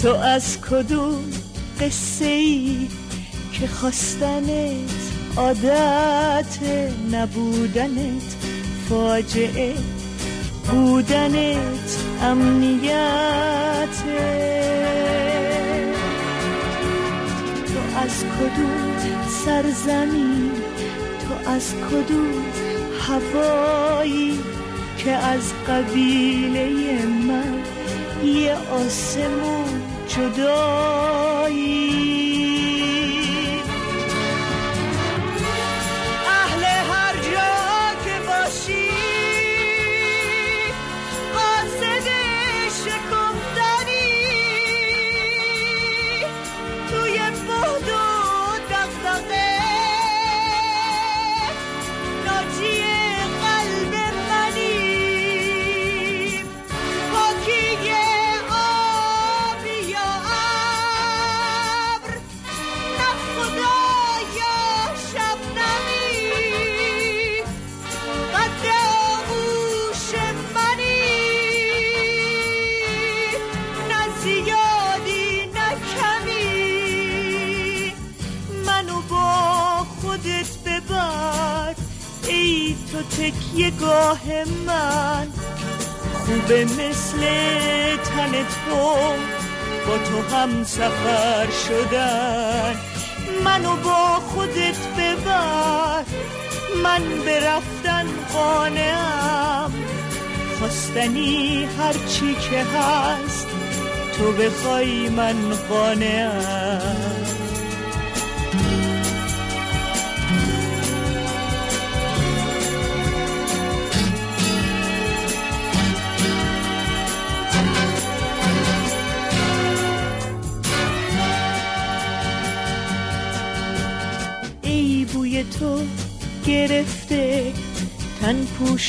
تو از کدوم قصه ای که خواستنت عادت، نبودنت فاجعه، بودنت امنیته. تو از کدوم سرزمین، تو از کدوم هوایی که از قبیله من یه آسمون جدایی. اهل هر جا که باشی قاصد شکفتنی، توی بهد و دغدغه ناجی قلب منی. پاکی آبی یا ابر، نه خدا یا شبنمی، قد آغوش منی، نه زیادی نه کمی. منو با خودت ببر ای تو تکیه گاه من، خوبه مثل تن تو با تو هم سفر شدن. منو با خودت ببر، من به رفتن قانعم، خواستنی هرچی که هست تو بخوای من قانعم. بوی تو گرفته تن پوش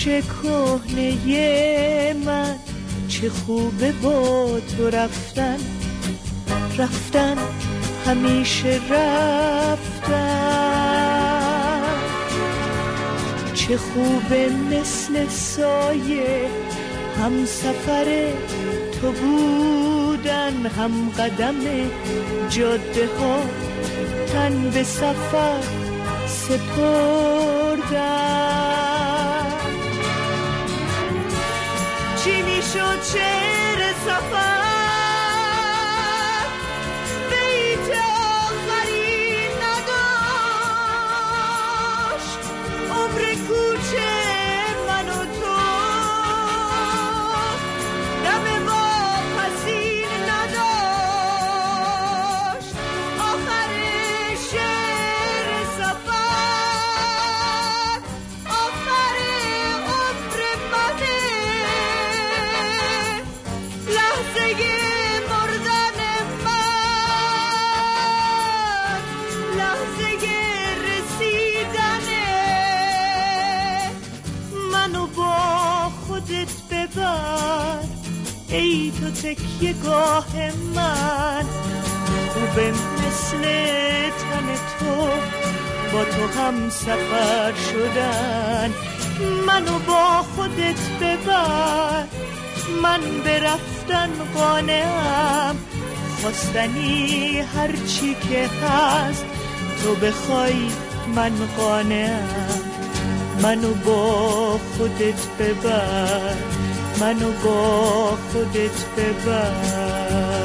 کهنه من، چه خوبه با تو رفتن، رفتن همیشه رفتن. چه خوبه مثل سایه هم سفر تو بودن، هم قدم جاده ها تن به سفر سپردن. چی میشد شعر سفر بیت آخری نداشت، عمر کوچه من و تو دم واپسین نداشت. آخر شعر سفر آخر عمر منه، لحظه مردن من، لحظه رسیدنه. منو با خودت ببر ای تو تکیه گاه من، خوبه مثل تن تو با تو هم سفر شدن. منو با خودت ببر، من به رفتن قانعم، خواستنی هرچی که هست تو بخوای من قانعم. منو با خودت ببر، منو با خودت ببر.